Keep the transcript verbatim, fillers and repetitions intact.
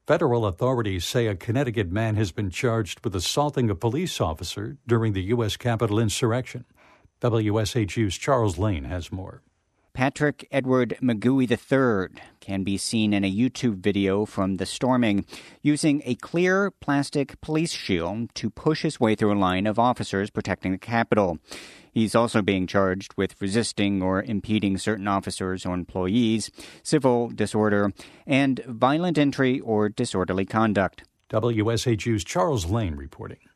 Federal authorities say a Connecticut man has been charged with assaulting a police officer during the U S Capitol insurrection. W S H U's Charles Lane has more. Patrick Edward McGooey the third can be seen in a YouTube video from the storming, using a clear plastic police shield to push his way through a line of officers protecting the Capitol. He's also being charged with resisting or impeding certain officers or employees, civil disorder, and violent entry or disorderly conduct. W S H U's Charles Lane reporting.